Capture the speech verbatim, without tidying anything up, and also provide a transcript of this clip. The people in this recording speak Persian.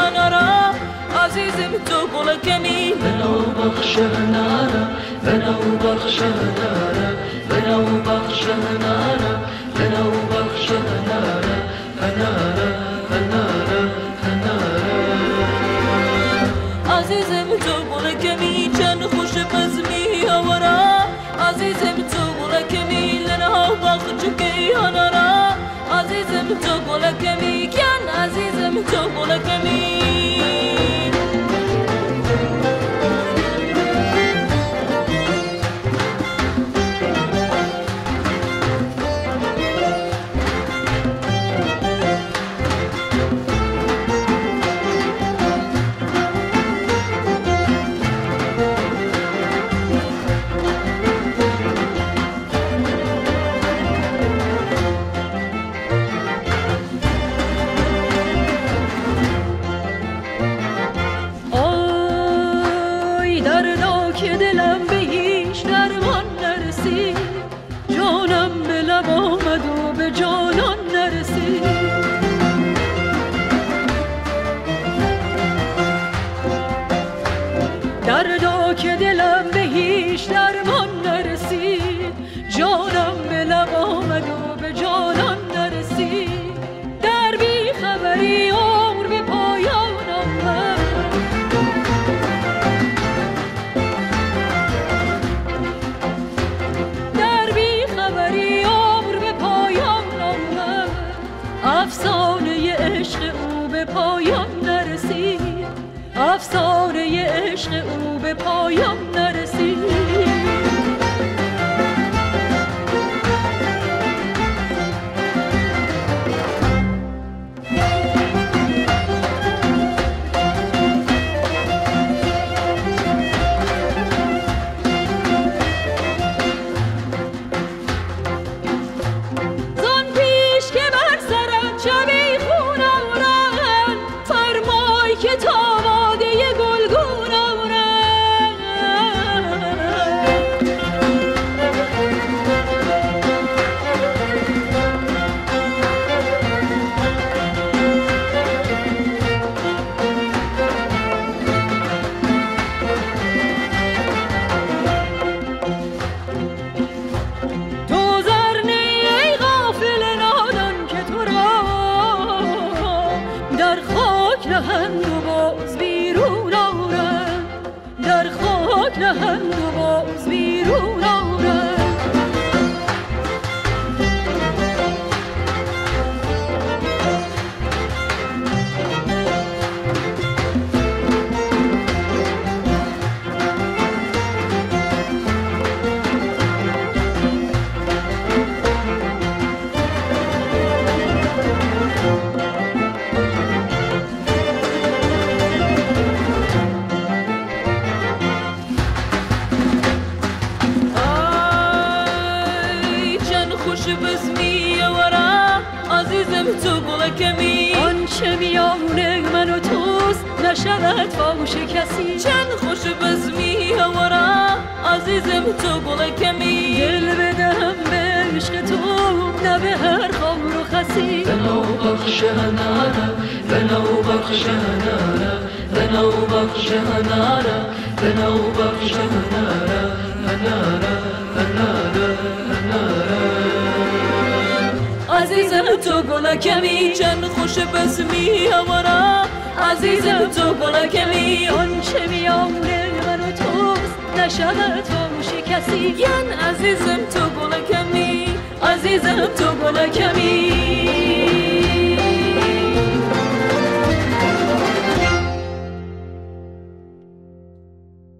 هنارا عزیزم تو گلکمی بنو بخش هنارا بنو بخش هنارا بنو بخش هنارا بنو بخش هنارا هنارا هنارا هنارا عزیزم تو گلکمی چند خوش بزمی هوارا عزیزم تو گلکمی لنها بخش کی هنارا عزیزم تو گلکمی کن عزیزم تو گلکمی جانان نرسید دردا که دلم به هیچ درمان نرسید جانم به لب آمد و به جانان نرسید در بی خبری عمر به پایان آمد در بی خبری افسانه عشق او به پایان نرسید افسانه عشق او به پایان نرسید نهند و باز بیرون آرد تو گلکمی آنچه میان من و توست نشود فاش کسی چند خوش بزمی هوارا عزیزم تو گلکمی دل بدهم به عشق تو نه به هر خمر و خسی بنو بخش هنارا بنو بخش هنارا بنو بخش هنارا بنو بخش هنارا هنارا هنارا هنارا عزیزم تو گلکمی چند خوش بزمی هوارا عزیزم تو گلکمی آنچه میان من و توست نشود فاش کسی ین عزیزم تو گلکمی عزیزم تو گلکمی